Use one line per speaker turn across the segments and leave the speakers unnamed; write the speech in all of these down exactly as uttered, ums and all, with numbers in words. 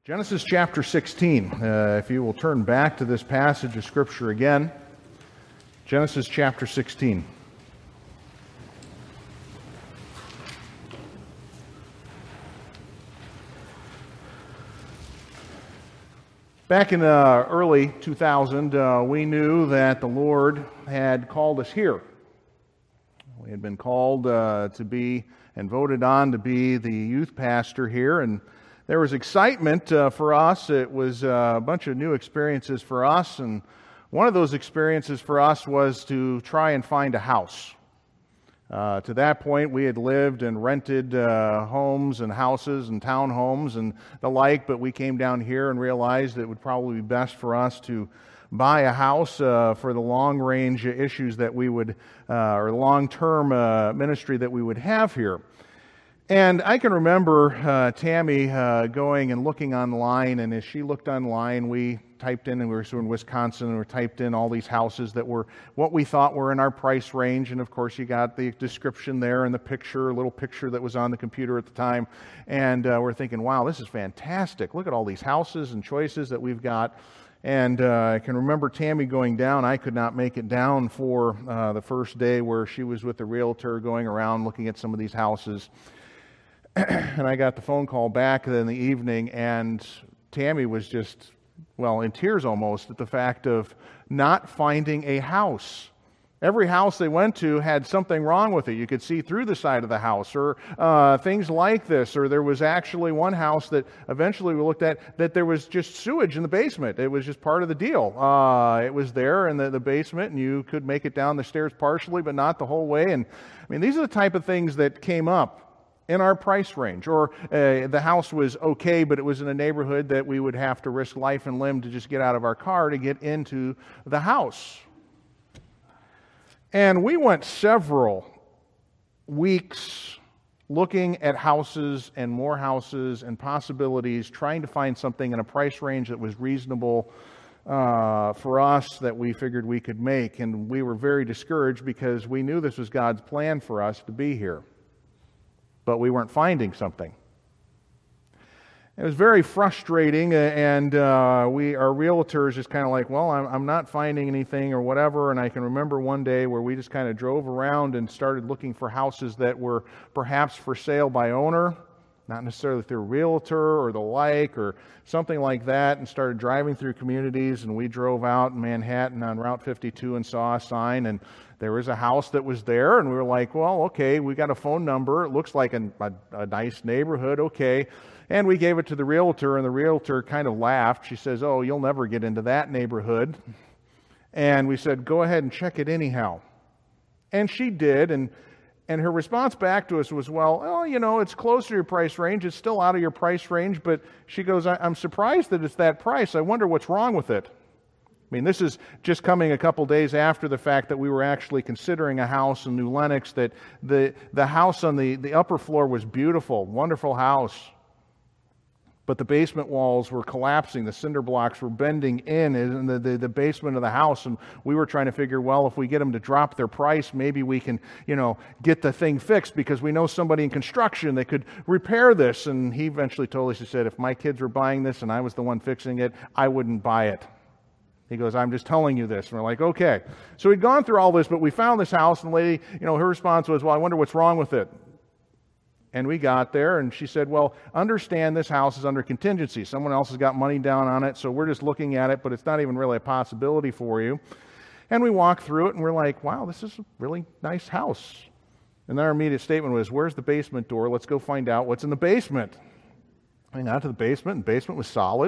Genesis chapter sixteen. Uh, if you will turn back to this passage of Scripture again, Genesis chapter sixteen. Back in uh, early two thousand, uh, we knew that the Lord had called us here. We had been called uh, to be and voted on to be the youth pastor here, and there was excitement uh, for us. It was uh, a bunch of new experiences for us, and one of those experiences for us was to try and find a house. Uh, to that point, we had lived and rented uh, homes and houses and townhomes and the like, but we came down here and realized it would probably be best for us to buy a house uh, for the long-range issues that we would, uh, or long-term uh, ministry that we would have here. And I can remember uh, Tammy uh, going and looking online, and as she looked online, we typed in, and we were in Wisconsin, and we typed in all these houses that were what we thought were in our price range, and of course you got the description there and the picture, a little picture that was on the computer at the time, and uh, we're thinking, wow, this is fantastic. Look at all these houses and choices that we've got. And uh, I can remember Tammy going down. I could not make it down for uh, the first day where she was with the realtor going around looking at some of these houses. And I got the phone call back in the evening, and Tammy was just, well, in tears almost at the fact of not finding a house. Every house they went to had something wrong with it. You could see through the side of the house, or uh, things like this. Or there was actually one house that eventually we looked at that there was just sewage in the basement. It was just part of the deal. Uh, it was there in the, the basement, and you could make it down the stairs partially, but not the whole way. And I mean, these are the type of things that came up in our price range. Or uh, the house was okay, but it was in a neighborhood that we would have to risk life and limb to just get out of our car to get into the house. And we went several weeks looking at houses and more houses and possibilities, trying to find something in a price range that was reasonable uh, for us, that we figured we could make. And we were very discouraged because we knew this was God's plan for us to be here, but we weren't finding something. It was very frustrating, and uh, we, our realtors, just kind of like, well, I'm, I'm not finding anything or whatever. And I can remember one day where we just kind of drove around and started looking for houses that were perhaps for sale by owner, not necessarily through a realtor or the like, or something like that, and started driving through communities. And we drove out in Manhattan on Route fifty-two and saw a sign, and there was a house that was there, and we were like, well, okay, we got a phone number. It looks like a, a, a nice neighborhood, okay. And we gave it to the realtor, and the realtor kind of laughed. She says, oh, you'll never get into that neighborhood. And we said, go ahead and check it anyhow. And she did, and and her response back to us was, well, oh, you know, it's close to your price range. It's still out of your price range, but she goes, I'm surprised that it's that price. I wonder what's wrong with it. I mean, this is just coming a couple days after the fact that we were actually considering a house in New Lenox, that the, the house on the, the upper floor was beautiful, wonderful house. But the basement walls were collapsing. The cinder blocks were bending in in the, the, the basement of the house. And we were trying to figure, well, if we get them to drop their price, maybe we can, you know, get the thing fixed, because we know somebody in construction that could repair this. And he eventually told us, he said, if my kids were buying this and I was the one fixing it, I wouldn't buy it. He goes, I'm just telling you this. And we're like, okay. So we'd gone through all this, but we found this house, and the lady, you know, her response was, well, I wonder what's wrong with it. And we got there, and she said, well, understand this house is under contingency. Someone else has got money down on it, so we're just looking at it, but it's not even really a possibility for you. And we walked through it, and we're like, wow, this is a really nice house. And then our immediate statement was, where's the basement door? Let's go find out what's in the basement. We got to the basement, and the basement was solid.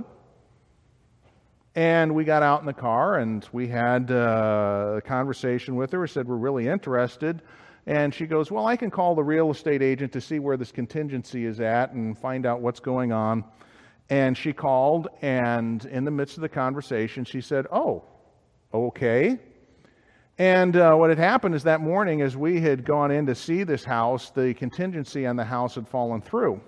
And we got out in the car, and we had uh, a conversation with her. We said, we're really interested. And she goes, well, I can call the real estate agent to see where this contingency is at and find out what's going on. And she called, and in the midst of the conversation, she said, oh, okay. And uh, what had happened is that morning, as we had gone in to see this house, the contingency on the house had fallen through.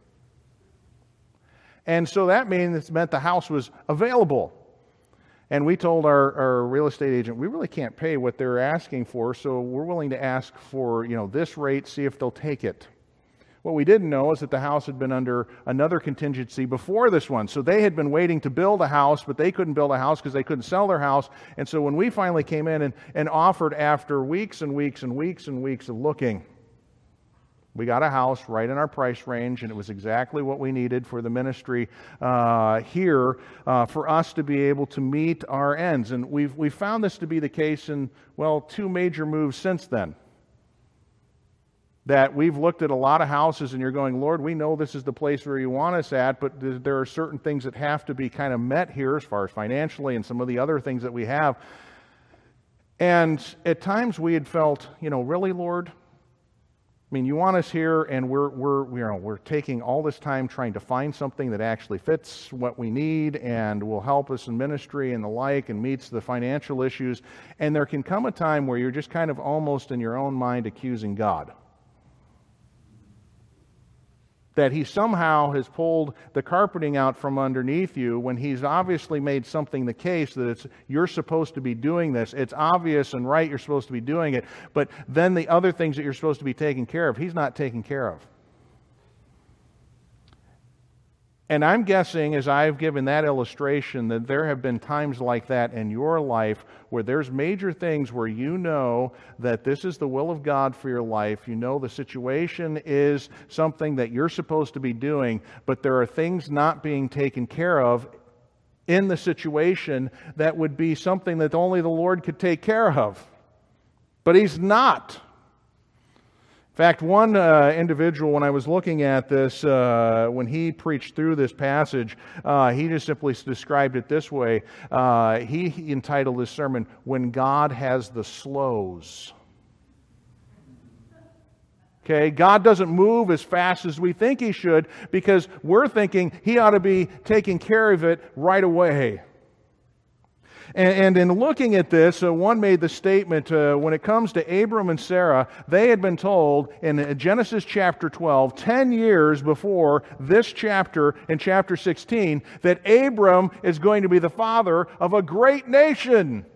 And so that means, meant the house was available. And we told our, our real estate agent, we really can't pay what they're asking for, so we're willing to ask for, you know, this rate, see if they'll take it. What we didn't know is that the house had been under another contingency before this one. So they had been waiting to build a house, but they couldn't build a house because they couldn't sell their house. And so when we finally came in and, and offered after weeks and weeks and weeks and weeks of looking, we got a house right in our price range, and it was exactly what we needed for the ministry uh, here uh, for us to be able to meet our ends. And we've, we've found this to be the case in, well, two major moves since then. That we've looked at a lot of houses and you're going, Lord, we know this is the place where you want us at, but there are certain things that have to be kind of met here as far as financially and some of the other things that we have. And at times we had felt, you know, really, Lord? I mean, you want us here and we're, we're, you know, we're taking all this time trying to find something that actually fits what we need and will help us in ministry and the like and meets the financial issues. And there can come a time where you're just kind of almost in your own mind accusing God. That he somehow has pulled the carpeting out from underneath you when he's obviously made something the case that it's you're supposed to be doing this. It's obvious and right you're supposed to be doing it, but then the other things that you're supposed to be taking care of, he's not taking care of. And I'm guessing, as I've given that illustration, that there have been times like that in your life where there's major things where you know that this is the will of God for your life. You know the situation is something that you're supposed to be doing, but there are things not being taken care of in the situation that would be something that only the Lord could take care of. But He's not. In fact, one uh, individual, when I was looking at this, uh, when he preached through this passage, uh, he just simply described it this way. Uh, he, he entitled his sermon, "When God Has the Slows." Okay, God doesn't move as fast as we think He should because we're thinking He ought to be taking care of it right away. And, and in looking at this, uh, one made the statement, uh, when it comes to Abram and Sarah, they had been told in Genesis chapter twelve, ten years before this chapter in chapter sixteen, that Abram is going to be the father of a great nation.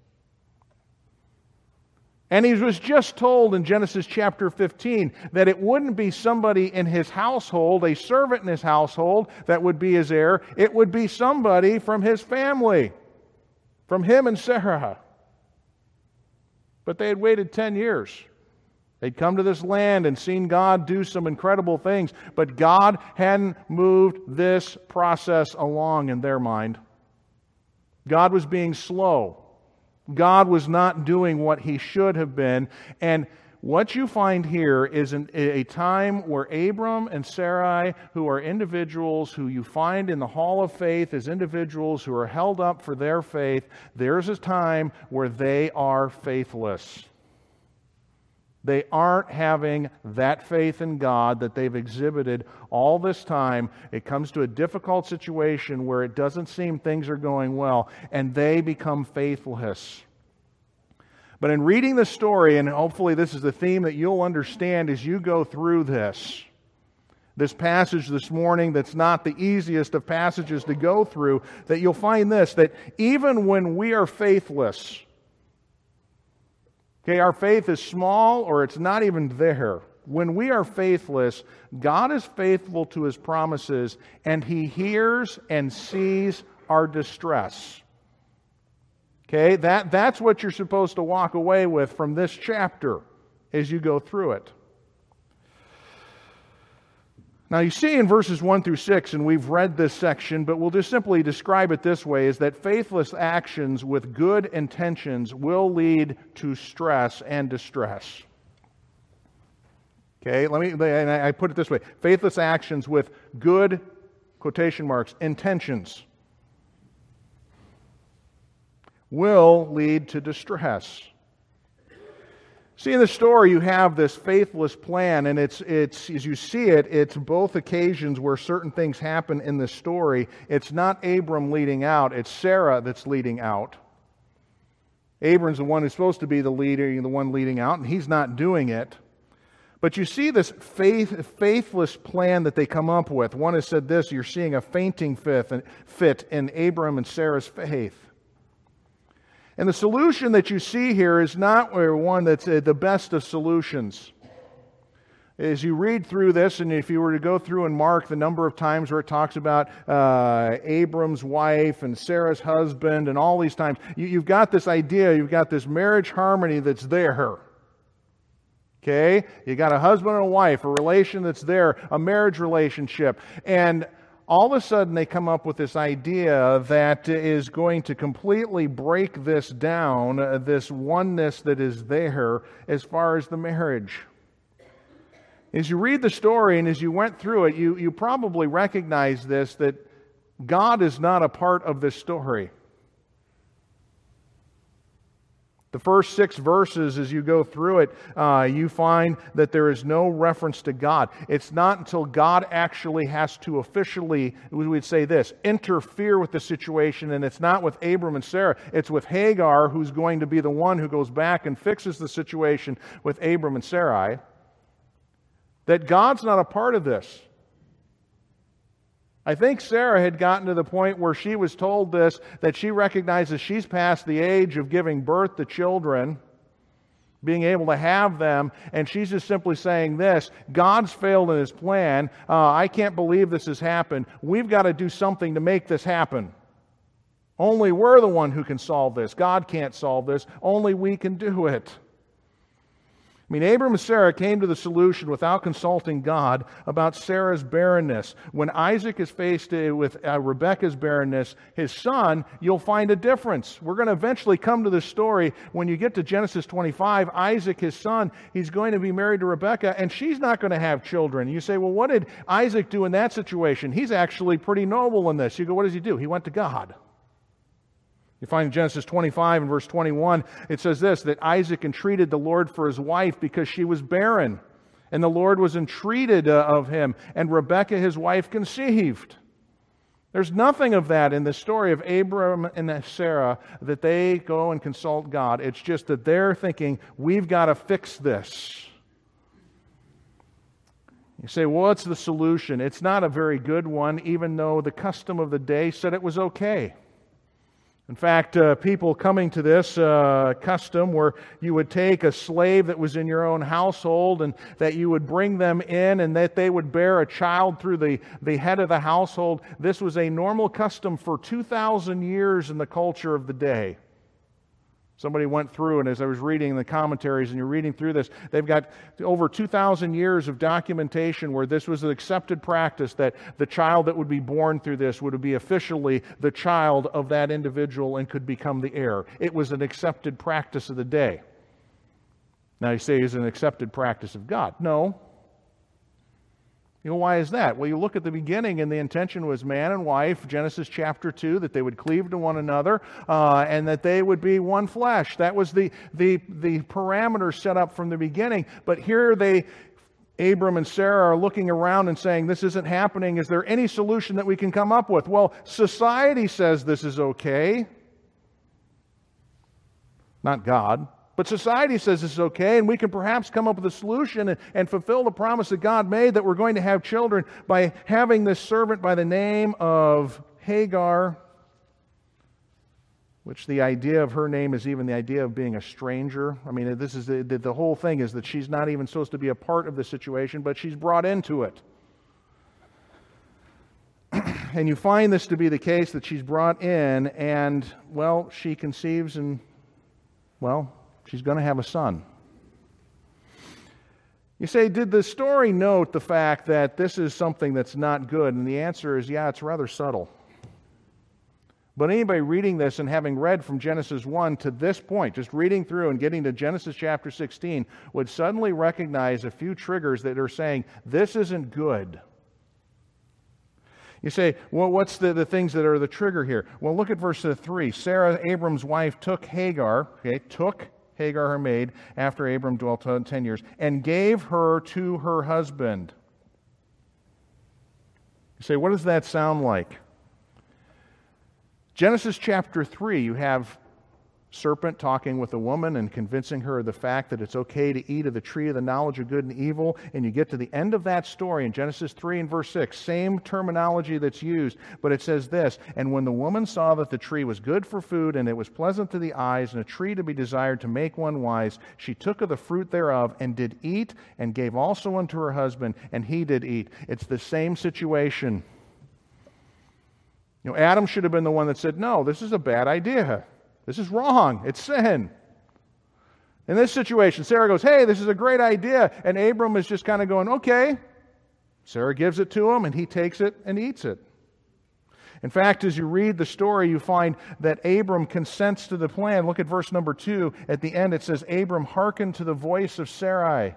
And he was just told in Genesis chapter fifteen that it wouldn't be somebody in his household, a servant in his household, that would be his heir. It would be somebody from his family. From him and Sarah. But they had waited ten years. They'd come to this land and seen God do some incredible things, but God hadn't moved this process along in their mind. God was being slow. God was not doing what He should have been. And what you find here is an, a time where Abram and Sarai, who are individuals who you find in the Hall of Faith as individuals who are held up for their faith, there's a time where they are faithless. They aren't having that faith in God that they've exhibited all this time. It comes to a difficult situation where it doesn't seem things are going well, and they become faithless. But in reading the story, and hopefully this is the theme that you'll understand as you go through this, this passage this morning that's not the easiest of passages to go through, that you'll find this, that even when we are faithless, okay, our faith is small or it's not even there. When we are faithless, God is faithful to His promises, and He hears and sees our distress. Okay, that, that's what you're supposed to walk away with from this chapter as you go through it. Now you see in verses one through six, and we've read this section, but we'll just simply describe it this way, is that faithless actions with good intentions will lead to stress and distress. Okay, let me, and I put it this way, faithless actions with good, quotation marks, intentions will lead to distress. See, in the story, you have this faithless plan, and it's, it's as you see it, it's both occasions where certain things happen in the story. It's not Abram leading out, it's Sarah that's leading out. Abram's the one who's supposed to be the leader, the one leading out, and he's not doing it. But you see this faith, faithless plan that they come up with. One has said this, you're seeing a fainting fit in Abram and Sarah's faith. And the solution that you see here is not one that's the best of solutions. As you read through this, and if you were to go through and mark the number of times where it talks about uh, Abram's wife and Sarah's husband and all these times, you, you've got this idea, you've got this marriage harmony that's there. Okay? You got a husband and a wife, a relation that's there, a marriage relationship. And all of a sudden they come up with this idea that is going to completely break this down, uh, this oneness that is there as far as the marriage. As you read the story and as you went through it, you, you probably recognize this, that God is not a part of this story. The first six verses, as you go through it, uh, you find that there is no reference to God. It's not until God actually has to officially, we would say this, interfere with the situation, and it's not with Abram and Sarah, it's with Hagar, who's going to be the one who goes back and fixes the situation with Abram and Sarai, that God's not a part of this. I think Sarah had gotten to the point where she was told this, that she recognizes she's past the age of giving birth to children, being able to have them, and she's just simply saying this, God's failed in His plan. Uh, I can't believe this has happened. We've got to do something to make this happen. Only we're the one who can solve this. God can't solve this. Only we can do it. I mean, Abram and Sarah came to the solution without consulting God about Sarah's barrenness. When Isaac is faced with uh, Rebekah's barrenness, his son, you'll find a difference. We're going to eventually come to this story. When you get to Genesis twenty-five, Isaac, his son, he's going to be married to Rebekah, and she's not going to have children. You say, well, what did Isaac do in that situation? He's actually pretty noble in this. You go, what does he do? He went to God. You find in Genesis twenty-five and verse twenty-one, it says this, that Isaac entreated the Lord for his wife because she was barren. And the Lord was entreated uh, of him, and Rebekah his wife conceived. There's nothing of that in the story of Abram and Sarah that they go and consult God. It's just that they're thinking, we've got to fix this. You say, well, what's the solution? It's not a very good one, even though the custom of the day said it was okay. In fact, uh, people coming to this uh, custom where you would take a slave that was in your own household and that you would bring them in and that they would bear a child through the, the head of the household. This was a normal custom for two thousand years in the culture of the day. Somebody went through, and as I was reading the commentaries, and you're reading through this, they've got over two thousand years of documentation where this was an accepted practice, that the child that would be born through this would be officially the child of that individual and could become the heir. It was an accepted practice of the day. Now you say, is it an accepted practice of God? No. You know, why is that? Well, you look at the beginning, and the intention was man and wife, Genesis chapter two, that they would cleave to one another, uh, and that they would be one flesh. That was the, the, the parameter set up from the beginning. But here they, Abram and Sarah are looking around and saying, this isn't happening. Is there any solution that we can come up with? Well, society says this is okay. Not God. But society says this is okay, and we can perhaps come up with a solution and, and fulfill the promise that God made that we're going to have children by having this servant by the name of Hagar, which the idea of her name is even the idea of being a stranger. I mean, this is the, the whole thing is that she's not even supposed to be a part of the situation, but she's brought into it. And you find this to be the case, that she's brought in, and, well, she conceives and, well, she's going to have a son. You say, did the story note the fact that this is something that's not good? And the answer is, yeah, it's rather subtle. But anybody reading this and having read from Genesis one to this point, just reading through and getting to Genesis chapter sixteen, would suddenly recognize a few triggers that are saying, this isn't good. You say, well, what's the, the things that are the trigger here? Well, look at verse three. Sarah, Abram's wife, took Hagar, okay, took Hagar, her maid, after Abram dwelt ten years, and gave her to her husband. You say, what does that sound like? Genesis chapter three, you have serpent talking with a woman and convincing her of the fact that it's okay to eat of the tree of the knowledge of good and evil. And you get to the end of that story in Genesis three and verse six, same terminology that's used, but it says this, "And when the woman saw that the tree was good for food, and it was pleasant to the eyes, and a tree to be desired to make one wise, she took of the fruit thereof, and did eat, and gave also unto her husband, and he did eat." It's the same situation. You know, Adam should have been the one that said, "No, this is a bad idea. This is wrong. It's sin." In this situation, Sarah goes, "Hey, this is a great idea." And Abram is just kind of going, "Okay." Sarah gives it to him, and he takes it and eats it. In fact, as you read the story, you find that Abram consents to the plan. Look at verse number two. At the end, it says, "Abram hearkened to the voice of Sarai."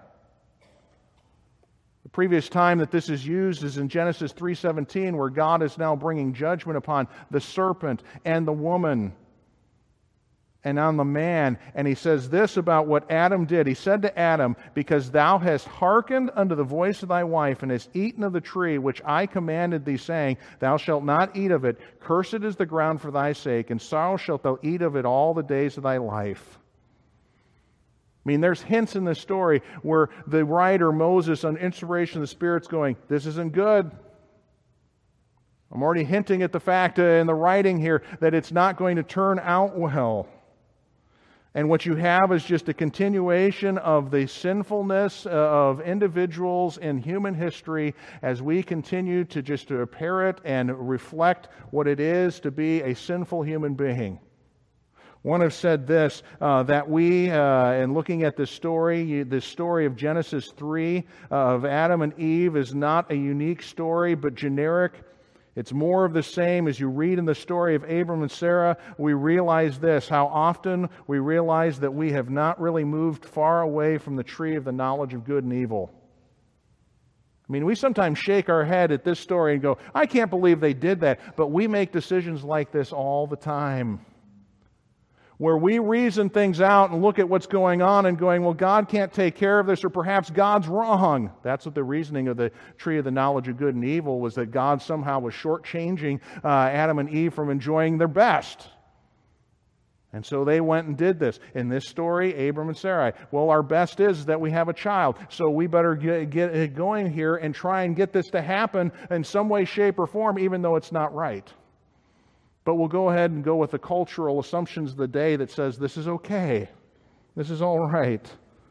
The previous time that this is used is in Genesis three seventeen, where God is now bringing judgment upon the serpent and the woman and on the man. And he says this about what Adam did. He said to Adam, "Because thou hast hearkened unto the voice of thy wife, and hast eaten of the tree which I commanded thee, saying, Thou shalt not eat of it. Cursed is the ground for thy sake, and sorrow shalt thou eat of it all the days of thy life." I mean, there's hints in this story where the writer, Moses, on inspiration of the Spirit's going, "This isn't good." I'm already hinting at the fact uh, in the writing here that it's not going to turn out well. And what you have is just a continuation of the sinfulness of individuals in human history as we continue to just to parrot and reflect what it is to be a sinful human being. One have said this, uh, that we, uh, in looking at this story, this story of Genesis three, uh, of Adam and Eve, is not a unique story, but generic. It's more of the same. As you read in the story of Abram and Sarah, we realize this, how often we realize that we have not really moved far away from the tree of the knowledge of good and evil. I mean, we sometimes shake our head at this story and go, "I can't believe they did that," but we make decisions like this all the time, where we reason things out and look at what's going on and going, "Well, God can't take care of this, or perhaps God's wrong." That's what the reasoning of the tree of the knowledge of good and evil was, that God somehow was shortchanging uh, Adam and Eve from enjoying their best. And so they went and did this. In this story, Abram and Sarai, well, our best is that we have a child, so we better get, get going here and try and get this to happen in some way, shape, or form, even though it's not right. But we'll go ahead and go with the cultural assumptions of the day that says this is okay. This is all right.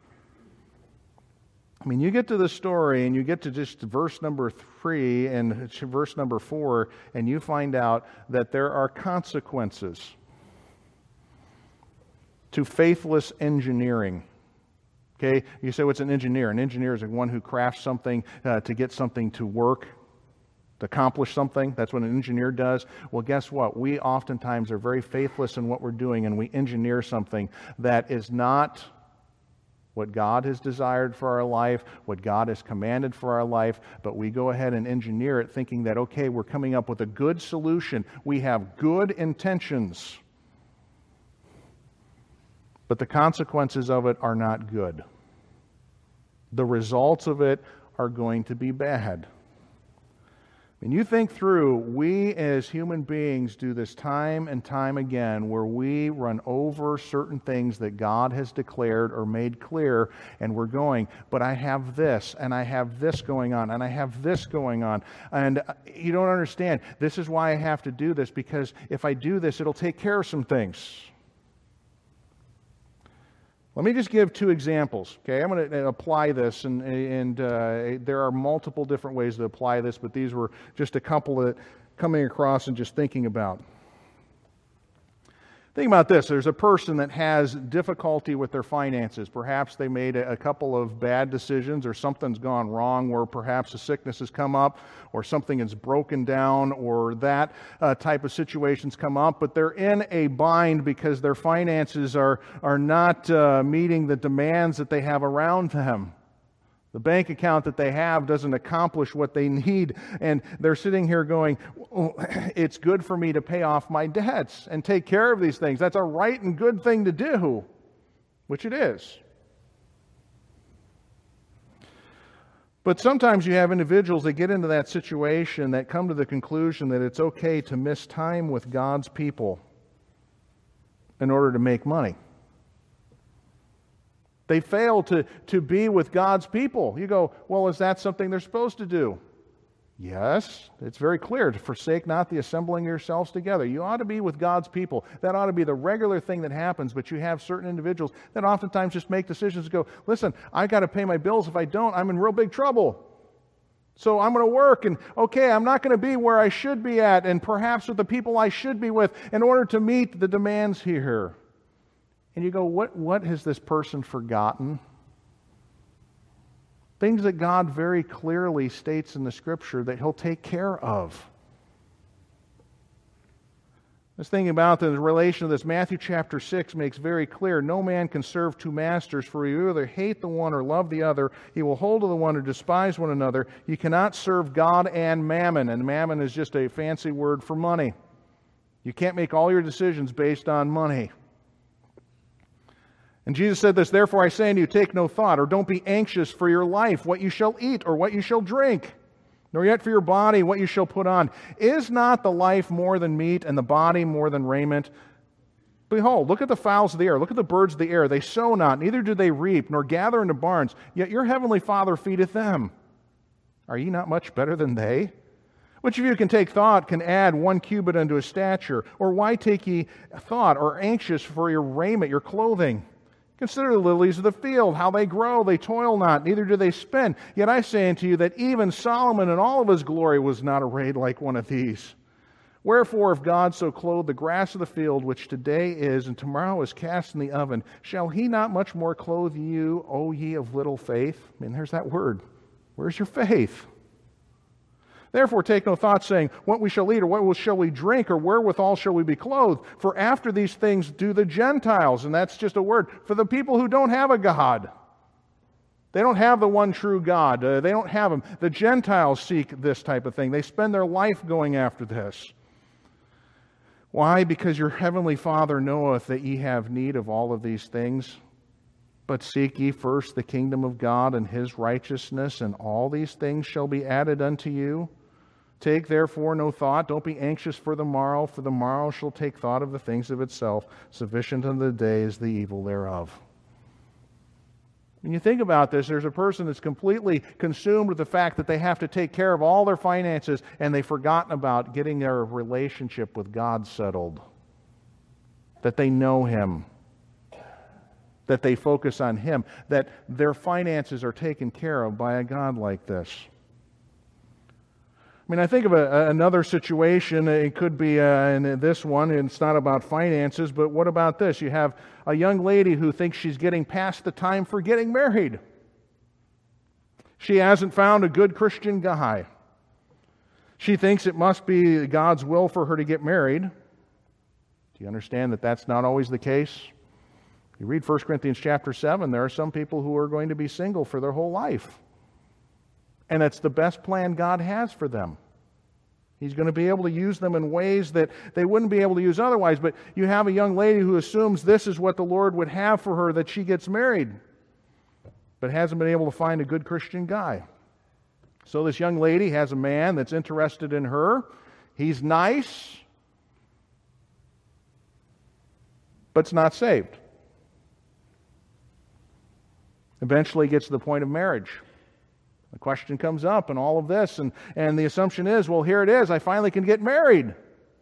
I mean, you get to the story and you get to just verse number three and verse number four, and you find out that there are consequences to faithless engineering. Okay? You say, what's an engineer? An engineer is one who crafts something uh, to get something to work, to accomplish something. That's what an engineer does. Well, guess what? We oftentimes are very faithless in what we're doing, and we engineer something that is not what God has desired for our life, what God has commanded for our life, but we go ahead and engineer it thinking that, okay, we're coming up with a good solution. We have good intentions, but the consequences of it are not good. The results of it are going to be bad. And you think through, we as human beings do this time and time again, where we run over certain things that God has declared or made clear, and we're going, but I have this, and I have this going on, and I have this going on. And you don't understand. This is why I have to do this, because if I do this, it'll take care of some things. Let me just give two examples. Okay, I'm going to apply this, and, and uh, there are multiple different ways to apply this, but these were just a couple that coming across and just thinking about. Think about this. There's a person that has difficulty with their finances. Perhaps they made a, a couple of bad decisions, or something's gone wrong, where perhaps a sickness has come up, or something is broken down, or that uh, type of situations come up, but they're in a bind because their finances are, are not uh, meeting the demands that they have around them. The bank account that they have doesn't accomplish what they need, and they're sitting here going, oh, it's good for me to pay off my debts and take care of these things. That's a right and good thing to do, which it is. But sometimes you have individuals that get into that situation that come to the conclusion that it's okay to miss time with God's people. in order to make money. They fail to, to be with God's people. You go, well, is that something they're supposed to do? Yes, it's very clear, to forsake not the assembling yourselves together. You ought to be with God's people. That ought to be the regular thing that happens, but you have certain individuals that oftentimes just make decisions and go, listen, I got to pay my bills. If I don't, I'm in real big trouble. So I'm going to work, and okay, I'm not going to be where I should be at, and perhaps with the people I should be with in order to meet the demands here. And you go, what, what has this person forgotten? Things that God very clearly states in the Scripture that He'll take care of. I was thinking about the relation of this. Matthew chapter six makes very clear, no man can serve two masters, for you either hate the one or love the other. He will hold to the one or despise one another. You cannot serve God and mammon, and mammon is just a fancy word for money. You can't make all your decisions based on money. And Jesus said this, therefore I say unto you, take no thought, or don't be anxious for your life, what you shall eat, or what you shall drink, nor yet for your body, what you shall put on. Is not the life more than meat, and the body more than raiment? Behold, look at the fowls of the air, look at the birds of the air. They sow not, neither do they reap, nor gather into barns, yet your heavenly Father feedeth them. Are ye not much better than they? Which of you can take thought, can add one cubit unto his stature? Or why take ye thought, or anxious for your raiment, your clothing? Consider the lilies of the field, how they grow, they toil not, neither do they spin. Yet I say unto you that even Solomon in all of his glory was not arrayed like one of these. Wherefore, if God so clothe the grass of the field, which today is, and tomorrow is cast in the oven, shall He not much more clothe you, O ye of little faith? I mean, there's that word. Where's your faith? Therefore take no thought, saying, what we shall eat, or what shall we drink, or wherewithal shall we be clothed? For after these things do the Gentiles, and that's just a word, for the people who don't have a God. They don't have the one true God. Uh, they don't have Him. The Gentiles seek this type of thing. They spend their life going after this. Why? Because your heavenly Father knoweth that ye have need of all of these things. But seek ye first the kingdom of God and His righteousness, and all these things shall be added unto you. Take therefore no thought, don't be anxious for the morrow, for the morrow shall take thought of the things of itself. Sufficient unto the day is the evil thereof. When you think about this, there's a person that's completely consumed with the fact that they have to take care of all their finances, and they've forgotten about getting their relationship with God settled. That they know Him. That they focus on Him. That their finances are taken care of by a God like this. I mean, I think of a, another situation. It could be uh, in this one. It's not about finances, but what about this? You have a young lady who thinks she's getting past the time for getting married. She hasn't found a good Christian guy. She thinks it must be God's will for her to get married. Do you understand that that's not always the case? You read First Corinthians chapter seven, there are some people who are going to be single for their whole life. And that's the best plan God has for them. He's going to be able to use them in ways that they wouldn't be able to use otherwise. But you have a young lady who assumes this is what the Lord would have for her, that she gets married, but hasn't been able to find a good Christian guy. So this young lady has a man that's interested in her. He's nice, but's not saved. Eventually gets to the point of marriage. The question comes up and all of this, and, and the assumption is, well, here it is, I finally can get married.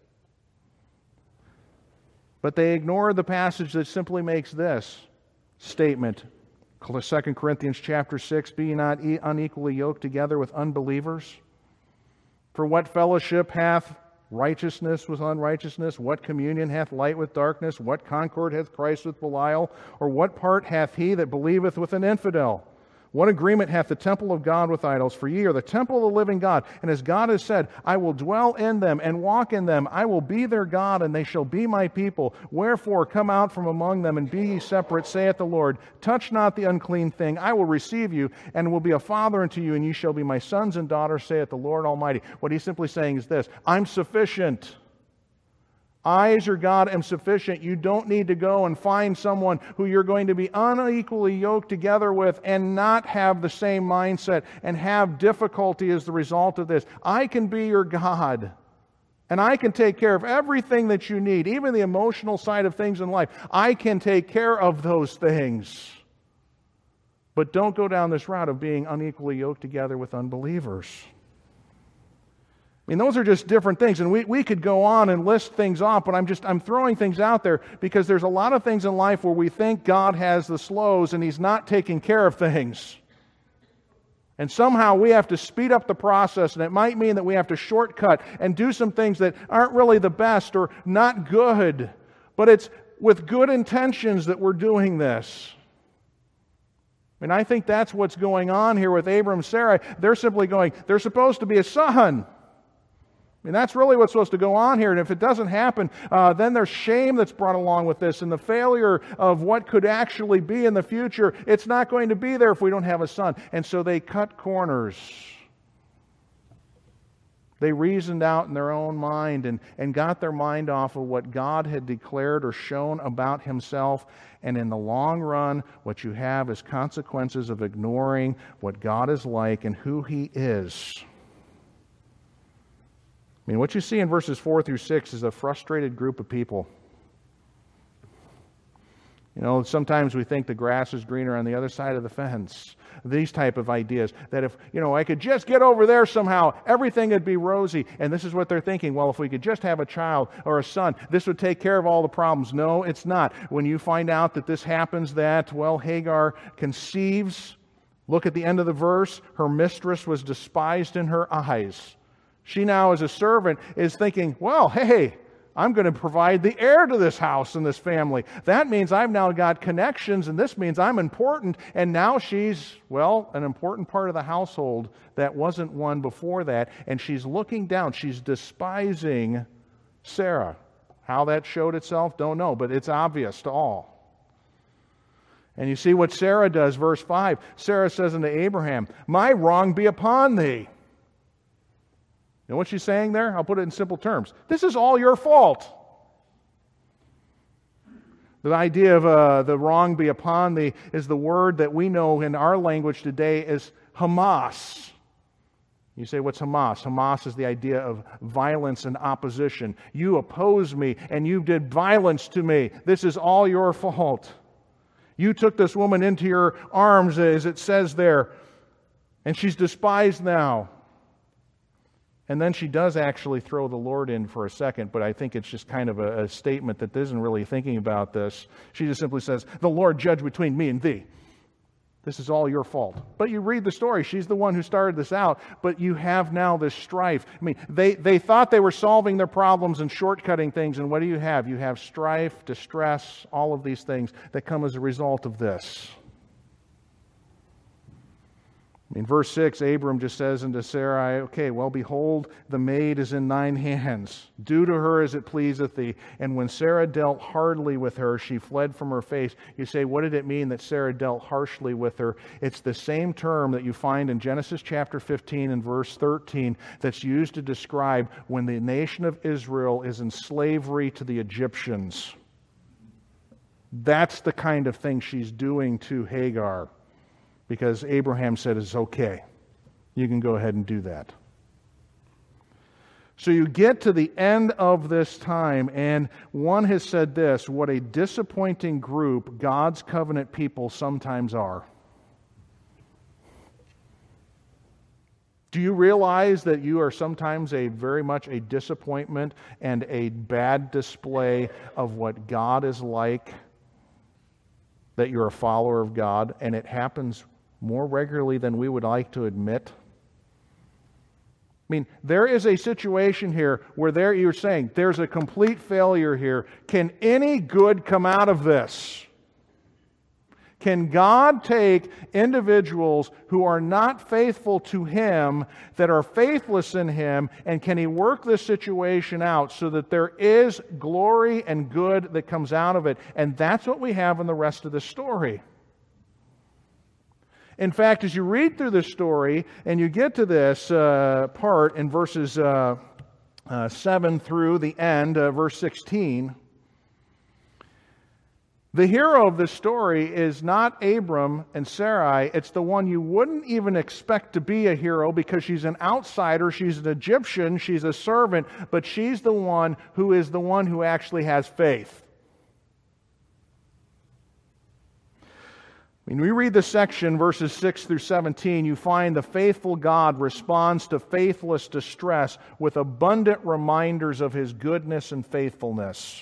But they ignore the passage that simply makes this statement. Second Corinthians chapter six, be ye not unequally yoked together with unbelievers? For what fellowship hath righteousness with unrighteousness? What communion hath light with darkness? What concord hath Christ with Belial? Or what part hath he that believeth with an infidel? What agreement hath the temple of God with idols? For ye are the temple of the living God. And as God has said, I will dwell in them and walk in them. I will be their God, and they shall be my people. Wherefore come out from among them, and be ye separate, saith the Lord. Touch not the unclean thing. I will receive you, and will be a father unto you, and ye shall be my sons and daughters, saith the Lord Almighty. What he's simply saying is this: I'm sufficient. I, as your God, am sufficient. You don't need to go and find someone who you're going to be unequally yoked together with and not have the same mindset and have difficulty as the result of this. I can be your God. And I can take care of everything that you need, even the emotional side of things in life. I can take care of those things. But don't go down this route of being unequally yoked together with unbelievers. I mean, those are just different things, and we, we could go on and list things off, but I'm just, I'm throwing things out there because there's a lot of things in life where we think God has the slows and He's not taking care of things. And somehow we have to speed up the process, and it might mean that we have to shortcut and do some things that aren't really the best or not good. But it's with good intentions that we're doing this. And I think that's what's going on here with Abram and Sarai. They're simply going, there's supposed to be a son. I mean, that's really what's supposed to go on here. And if it doesn't happen, uh, then there's shame that's brought along with this and the failure of what could actually be in the future. It's not going to be there if we don't have a son. And so they cut corners. They reasoned out in their own mind and, and got their mind off of what God had declared or shown about Himself. And in the long run, what you have is consequences of ignoring what God is like and who He is. I mean, what you see in verses four through six is a frustrated group of people. You know, sometimes we think the grass is greener on the other side of the fence. These type of ideas that if, you know, I could just get over there somehow, everything would be rosy. And this is what they're thinking. Well, if we could just have a child or a son, this would take care of all the problems. No, it's not. When you find out that this happens, that, well, Hagar conceives. Look at the end of the verse. Her mistress was despised in her eyes. She now, as a servant, is thinking, well, hey, I'm going to provide the heir to this house and this family. That means I've now got connections, and this means I'm important. And now she's, well, an important part of the household that wasn't one before that. And she's looking down. She's despising Sarah. How that showed itself, don't know, but it's obvious to all. And you see what Sarah does, verse five. Sarah says unto Abraham, my wrong be upon thee. You know what she's saying there? I'll put it in simple terms. This is all your fault. The idea of uh, the wrong be upon thee is the word that we know in our language today is Hamas. You say, what's Hamas? Hamas is the idea of violence and opposition. You oppose me and you did violence to me. This is all your fault. You took this woman into your arms, as it says there, and she's despised now. And then she does actually throw the Lord in for a second, but I think it's just kind of a, a statement that isn't really thinking about this. She just simply says, the Lord judge between me and thee. This is all your fault. But you read the story. She's the one who started this out, but you have now this strife. I mean, they, they thought they were solving their problems and shortcutting things, and what do you have? You have strife, distress, all of these things that come as a result of this. In verse six, Abram just says unto Sarai, okay, well, behold, the maid is in thine hands. Do to her as it pleaseth thee. And when Sarah dealt hardly with her, she fled from her face. You say, what did it mean that Sarah dealt harshly with her? It's the same term that you find in Genesis chapter fifteen and verse thirteen that's used to describe when the nation of Israel is in slavery to the Egyptians. That's the kind of thing she's doing to Hagar. Because Abraham said it's okay. You can go ahead and do that. So you get to the end of this time, and one has said this, what a disappointing group God's covenant people sometimes are. Do you realize that you are sometimes a very much a disappointment and a bad display of what God is like? That you're a follower of God, and it happens more regularly than we would like to admit. I mean, there is a situation here where there you're saying there's a complete failure here. Can any good come out of this? Can God take individuals who are not faithful to Him, that are faithless in Him, and can He work this situation out so that there is glory and good that comes out of it? And that's what we have in the rest of the story. In fact, as you read through the story and you get to this uh, part in verses uh, uh, seven through the end, uh, verse sixteen, The hero of this story is not Abram and Sarai. It's the one you wouldn't even expect to be a hero because she's an outsider, she's an Egyptian, she's a servant, but she's the one who is the one who actually has faith. When we read this section, verses six through seventeen, you find the faithful God responds to faithless distress with abundant reminders of His goodness and faithfulness.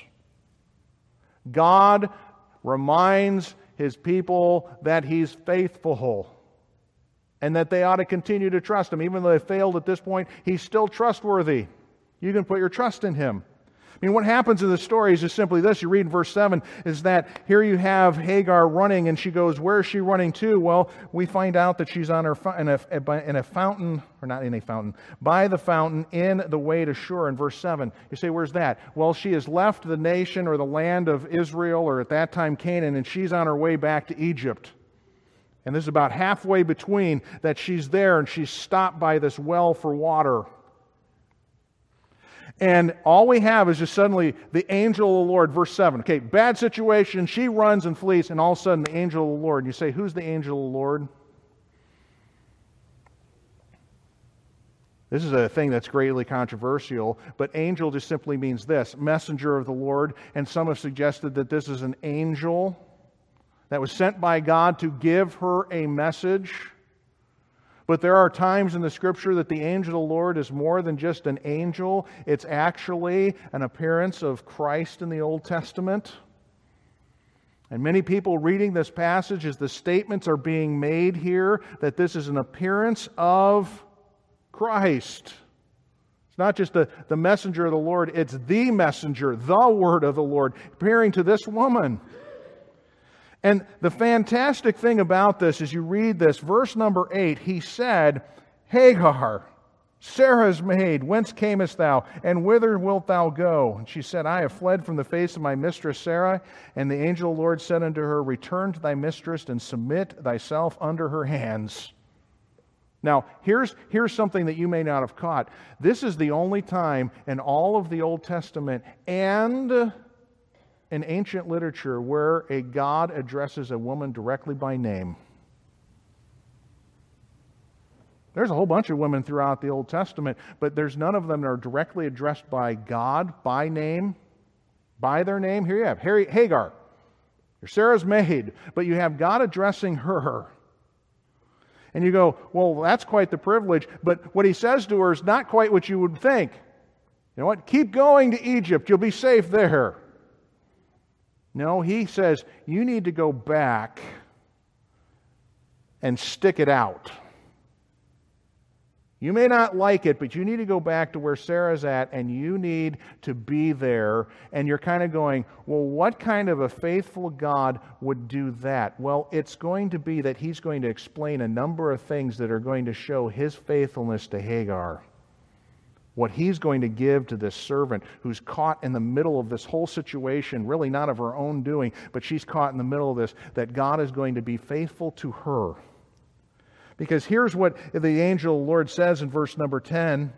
God reminds His people that He's faithful and that they ought to continue to trust Him. Even though they failed at this point, He's still trustworthy. You can put your trust in Him. I mean, what happens in the story is just simply this. You read in verse seven, is that here you have Hagar running, and she goes, where is she running to? Well, we find out that she's on her in a, in a fountain, or not in a fountain, by the fountain in the way to Shur in verse seven. You say, where's that? Well, she has left the nation or the land of Israel, or at that time Canaan, and she's on her way back to Egypt. And this is about halfway between that she's there, and she's stopped by this well for water. And all we have is just suddenly the angel of the Lord, verse seven. Okay, bad situation, she runs and flees, and all of a sudden the angel of the Lord. And you say, who's the angel of the Lord? This is a thing that's greatly controversial, but angel just simply means this, messenger of the Lord. And some have suggested that this is an angel that was sent by God to give her a message. But there are times in the Scripture that the angel of the Lord is more than just an angel. It's actually an appearance of Christ in the Old Testament. And many people reading this passage, as the statements are being made here, that this is an appearance of Christ. It's not just the, the messenger of the Lord, it's the messenger, the word of the Lord, appearing to this woman. And the fantastic thing about this is you read this, verse number eight, he said, Hagar, Sarah's maid, whence camest thou, and whither wilt thou go? And she said, I have fled from the face of my mistress Sarah. And the angel of the Lord said unto her, return to thy mistress and submit thyself under her hands. Now, here's, here's something that you may not have caught. This is the only time in all of the Old Testament and in ancient literature where a God addresses a woman directly by name. There's a whole bunch of women throughout the Old Testament, but there's none of them that are directly addressed by God, by name, by their name. Here you have Hagar, you're Sarah's maid, but you have God addressing her. And you go, well, that's quite the privilege, but what He says to her is not quite what you would think. You know what? Keep going to Egypt. You'll be safe there. No, He says, you need to go back and stick it out. You may not like it, but you need to go back to where Sarah's at, and you need to be there. And you're kind of going, well, what kind of a faithful God would do that? Well, it's going to be that He's going to explain a number of things that are going to show His faithfulness to Hagar. What He's going to give to this servant who's caught in the middle of this whole situation, really not of her own doing, but she's caught in the middle of this, that God is going to be faithful to her. Because here's what the angel of the Lord says in verse number ten.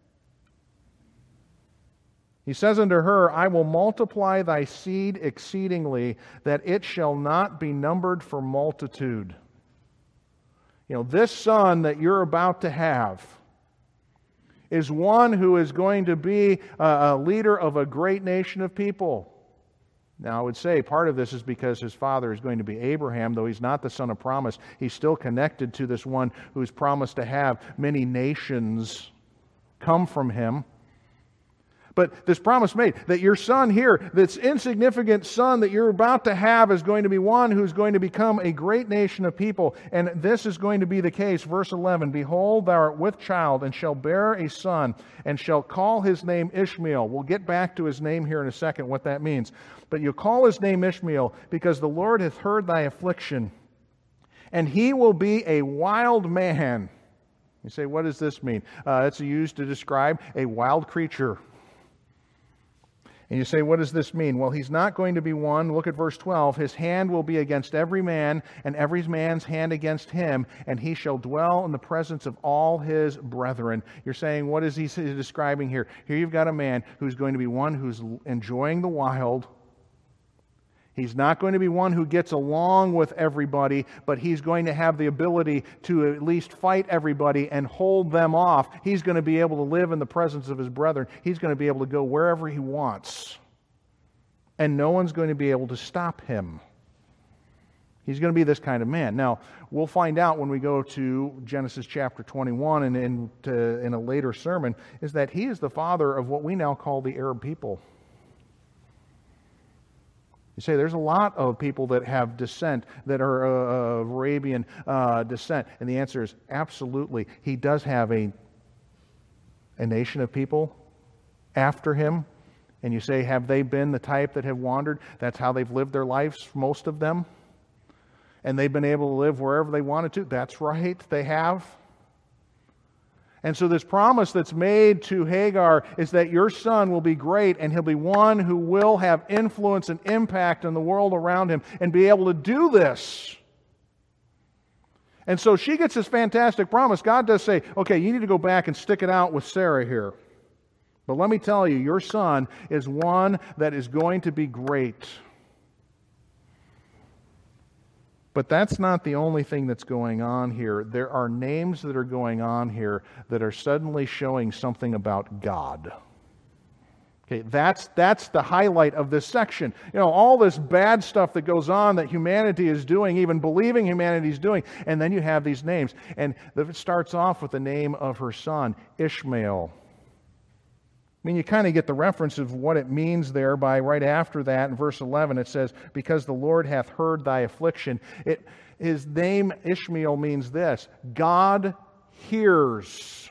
He says unto her, I will multiply thy seed exceedingly, that it shall not be numbered for multitude. You know, this son that you're about to have is one who is going to be a leader of a great nation of people. Now, I would say part of this is because his father is going to be Abraham, though he's not the son of promise. He's still connected to this one who is promised to have many nations come from him. But this promise made that your son here, this insignificant son that you're about to have, is going to be one who's going to become a great nation of people. And this is going to be the case. Verse eleven, behold, thou art with child, and shall bear a son, and shall call his name Ishmael. We'll get back to his name here in a second, what that means. But you'll call his name Ishmael, because the Lord hath heard thy affliction, and he will be a wild man. You say, what does this mean? Uh, it's used to describe a wild creature. And you say, what does this mean? Well, he's not going to be one. Look at verse twelve. His hand will be against every man, and every man's hand against him, and he shall dwell in the presence of all his brethren. You're saying, what is he describing here? Here you've got a man who's going to be one who's enjoying the wild. He's not going to be one who gets along with everybody, but he's going to have the ability to at least fight everybody and hold them off. He's going to be able to live in the presence of his brethren. He's going to be able to go wherever he wants. And no one's going to be able to stop him. He's going to be this kind of man. Now, we'll find out when we go to Genesis chapter twenty-one and in, to, in a later sermon, is that he is the father of what we now call the Arab people. You say there's a lot of people that have descent, that are uh, of Arabian uh, descent. And the answer is absolutely. He does have a, a nation of people after him. And you say, have they been the type that have wandered? That's how they've lived their lives, most of them. And they've been able to live wherever they wanted to. That's right, they have. And so this promise that's made to Hagar is that your son will be great and he'll be one who will have influence and impact on the world around him and be able to do this. And so she gets this fantastic promise. God does say, okay, you need to go back and stick it out with Sarah here. But let me tell you, your son is one that is going to be great. But that's not the only thing that's going on here. There are names that are going on here that are suddenly showing something about God. Okay, that's that's the highlight of this section. You know, all this bad stuff that goes on that humanity is doing, even believing humanity is doing, and then you have these names. And it starts off with the name of her son, Ishmael. I mean, you kind of get the reference of what it means there by right after that in verse eleven. It says, because the Lord hath heard thy affliction. It, his name Ishmael means this: God hears.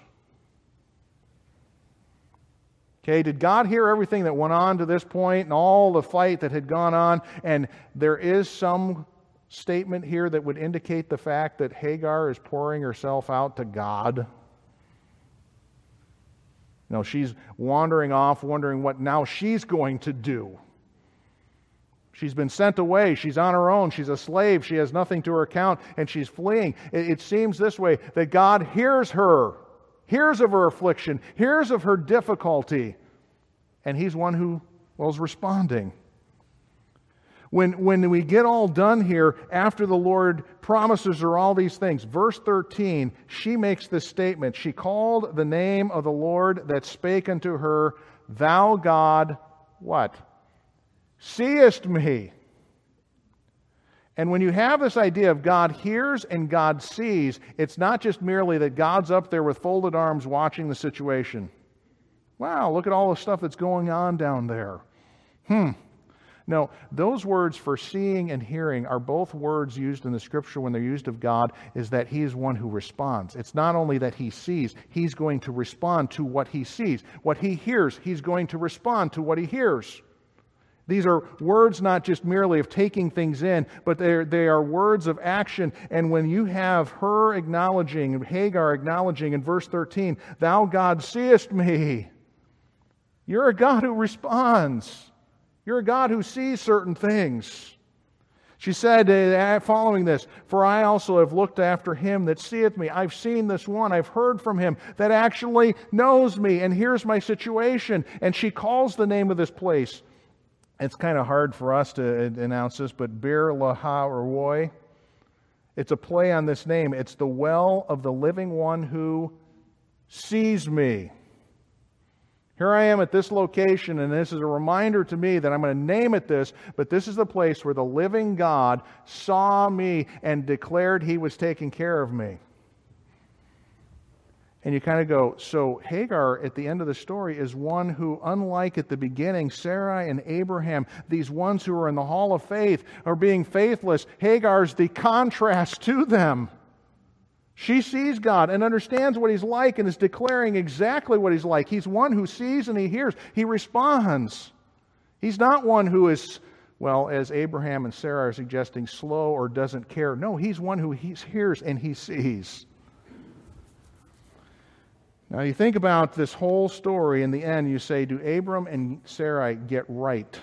Okay, did God hear everything that went on to this point and all the fight that had gone on? And there is some statement here that would indicate the fact that Hagar is pouring herself out to God. You know, she's wandering off, wondering what now she's going to do. She's been sent away. She's on her own. She's a slave. She has nothing to her account, and she's fleeing. It, it seems this way, that God hears her, hears of her affliction, hears of her difficulty, and He's one who, well, is responding. When, when we get all done here, after the Lord promises her all these things, verse thirteen, she makes this statement. She called the name of the Lord that spake unto her, Thou God, what? Seest me. And when you have this idea of God hears and God sees, it's not just merely that God's up there with folded arms watching the situation. Wow, look at all the stuff that's going on down there. Hmm. No, those words for seeing and hearing are both words used in the Scripture when they're used of God, is that He is one who responds. It's not only that He sees, He's going to respond to what He sees. What He hears, He's going to respond to what He hears. These are words not just merely of taking things in, but they're, they are words of action. And when you have her acknowledging, Hagar acknowledging in verse thirteen, Thou God seest me, you're a God who responds. You're a God who sees certain things. She said, uh, following this, For I also have looked after him that seeth me. I've seen this one. I've heard from him that actually knows me and hears my situation. And she calls the name of this place. It's kind of hard for us to announce this, but Beer Lahai Roi. It's a play on this name. It's the well of the living one who sees me. Here I am at this location, and this is a reminder to me that I'm going to name it this, but this is the place where the living God saw me and declared He was taking care of me. And you kind of go, so Hagar at the end of the story is one who, unlike at the beginning, Sarai and Abraham, these ones who are in the hall of faith, are being faithless. Hagar's the contrast to them. She sees God and understands what He's like and is declaring exactly what He's like. He's one who sees and He hears. He responds. He's not one who is, well, as Abraham and Sarah are suggesting, slow or doesn't care. No, He's one who he hears and He sees. Now you think about this whole story, in the end you say, do Abram and Sarai get right?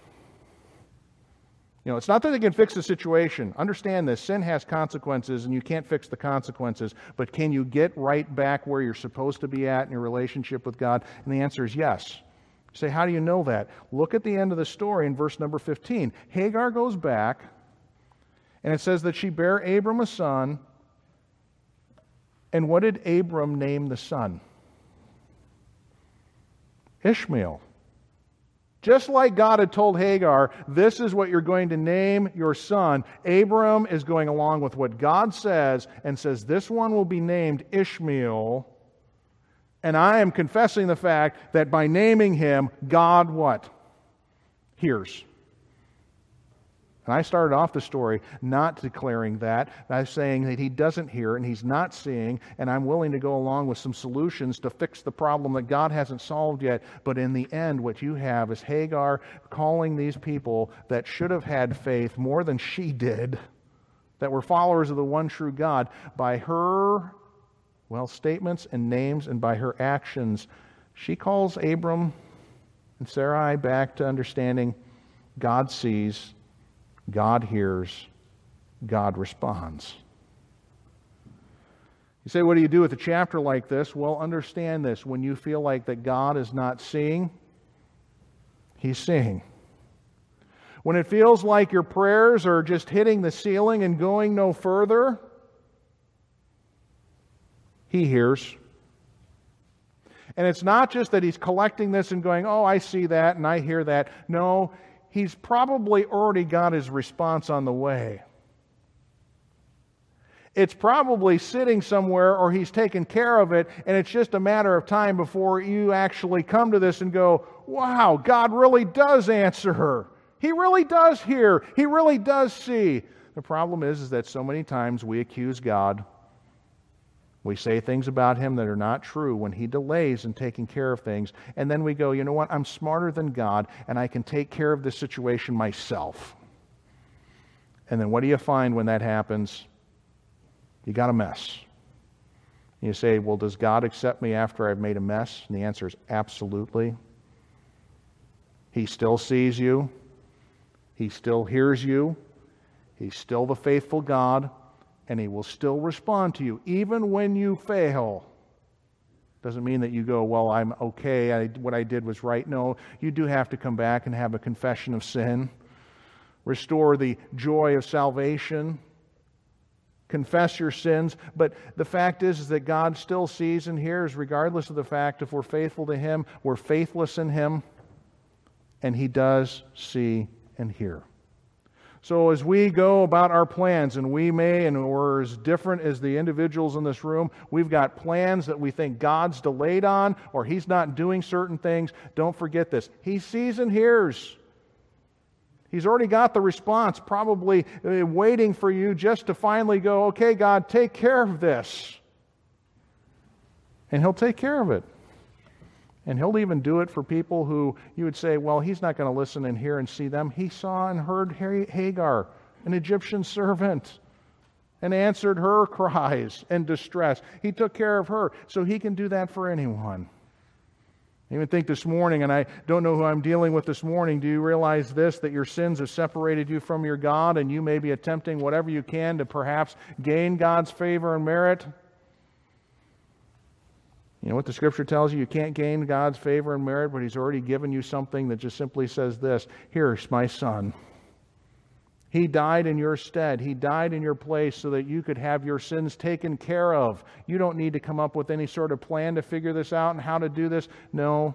You know, it's not that they can fix the situation. Understand this. Sin has consequences and you can't fix the consequences. But can you get right back where you're supposed to be at in your relationship with God? And the answer is yes. You say, how do you know that? Look at the end of the story in verse number fifteen. Hagar goes back, and it says that she bare Abram a son. And what did Abram name the son? Ishmael. Just like God had told Hagar, this is what you're going to name your son, Abram is going along with what God says and says, this one will be named Ishmael. And I am confessing the fact that by naming him, God what? Hears. And I started off the story not declaring that. I'm saying that He doesn't hear and He's not seeing, and I'm willing to go along with some solutions to fix the problem that God hasn't solved yet. But in the end, what you have is Hagar calling these people that should have had faith more than she did, that were followers of the one true God, by her, well, statements and names and by her actions. She calls Abram and Sarai back to understanding God sees, God hears, God responds. You say, what do you do with a chapter like this? Well, understand this. When you feel like that God is not seeing, He's seeing. When it feels like your prayers are just hitting the ceiling and going no further, He hears. And it's not just that He's collecting this and going, oh, I see that and I hear that. No, He's probably already got His response on the way. It's probably sitting somewhere or He's taken care of it, and it's just a matter of time before you actually come to this and go, wow, God really does answer her. He really does hear. He really does see. The problem is, is that so many times we accuse God. We say things about Him that are not true when He delays in taking care of things. And then we go, you know what, I'm smarter than God and I can take care of this situation myself. And then what do you find when that happens? You got a mess. And you say, well, does God accept me after I've made a mess? And the answer is absolutely. He still sees you. He still hears you. He's still the faithful God. And He will still respond to you, even when you fail. Doesn't mean that you go, well, I'm okay, I, what I did was right. No, you do have to come back and have a confession of sin. Restore the joy of salvation. Confess your sins. But the fact is, is that God still sees and hears, regardless of the fact if we're faithful to Him, we're faithless in Him, and He does see and hear. So as we go about our plans, and we may, and we're as different as the individuals in this room, we've got plans that we think God's delayed on, or He's not doing certain things. Don't forget this. He sees and hears. He's already got the response, probably waiting for you just to finally go, okay, God, take care of this. And He'll take care of it. And He'll even do it for people who you would say, well, He's not going to listen and hear and see them. He saw and heard Hagar, an Egyptian servant, and answered her cries and distress. He took care of her, so He can do that for anyone. I even think this morning, and I don't know who I'm dealing with this morning, do you realize this, that your sins have separated you from your God, and you may be attempting whatever you can to perhaps gain God's favor and merit? You know what the Scripture tells you? You can't gain God's favor and merit, but He's already given you something that just simply says this, here's my Son. He died in your stead. He died in your place so that you could have your sins taken care of. You don't need to come up with any sort of plan to figure this out and how to do this. No.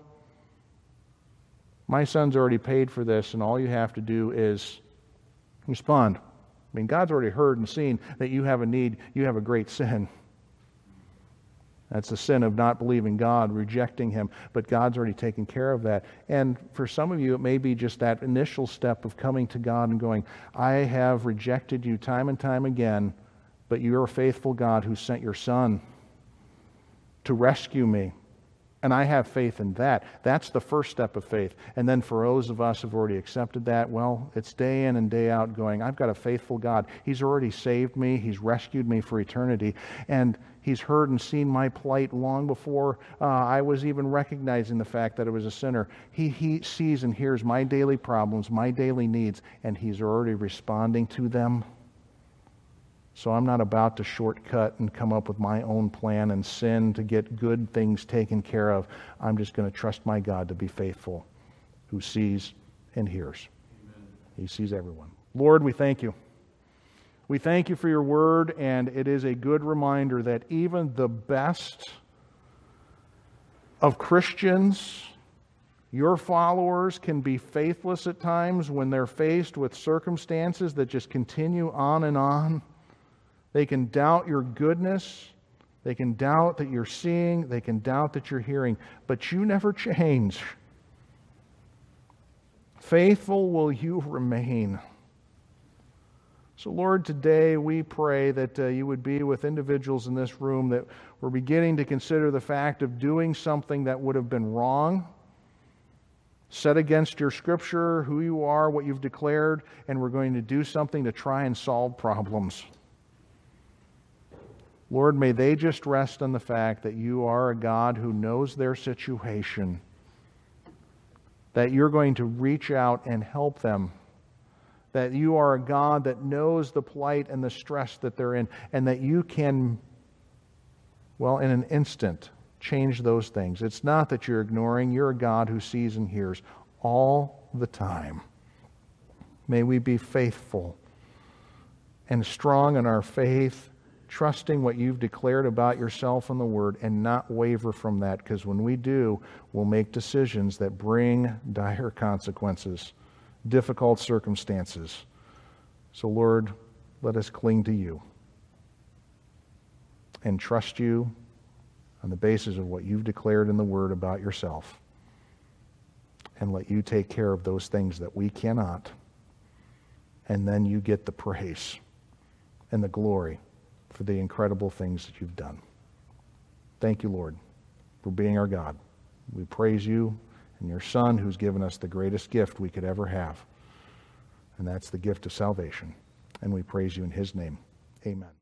My Son's already paid for this, and all you have to do is respond. I mean, God's already heard and seen that you have a need, you have a great sin. That's the sin of not believing God, rejecting Him. But God's already taken care of that. And for some of you, it may be just that initial step of coming to God and going, I have rejected you time and time again, but you're a faithful God who sent your Son to rescue me. And I have faith in that. That's the first step of faith. And then for those of us who've already accepted that, well, it's day in and day out going, I've got a faithful God. He's already saved me. He's rescued me for eternity. And He's heard and seen my plight long before uh, I was even recognizing the fact that I was a sinner. He, he sees and hears my daily problems, my daily needs, and He's already responding to them. So I'm not about to shortcut and come up with my own plan and sin to get good things taken care of. I'm just going to trust my God to be faithful, who sees and hears. Amen. He sees everyone. Lord, we thank you. We thank you for your word, and it is a good reminder that even the best of Christians, your followers, can be faithless at times when they're faced with circumstances that just continue on and on. They can doubt your goodness. They can doubt that you're seeing. They can doubt that you're hearing. But you never change. Faithful will you remain. So, Lord, today we pray that uh, you would be with individuals in this room that were beginning to consider the fact of doing something that would have been wrong, set against your Scripture, who you are, what you've declared, and we're going to do something to try and solve problems. Lord, may they just rest on the fact that you are a God who knows their situation, that you're going to reach out and help them, that you are a God that knows the plight and the stress that they're in, and that you can, well, in an instant, change those things. It's not that you're ignoring. You're a God who sees and hears all the time. May we be faithful and strong in our faith, trusting what you've declared about yourself in the Word, and not waver from that, because when we do, we'll make decisions that bring dire consequences, difficult circumstances. So, Lord, let us cling to you and trust you on the basis of what you've declared in the Word about yourself, and let you take care of those things that we cannot, and then you get the praise and the glory for the incredible things that you've done. Thank you, Lord, for being our God. We praise you and your Son, who's given us the greatest gift we could ever have, and that's the gift of salvation. And we praise you in his name. Amen.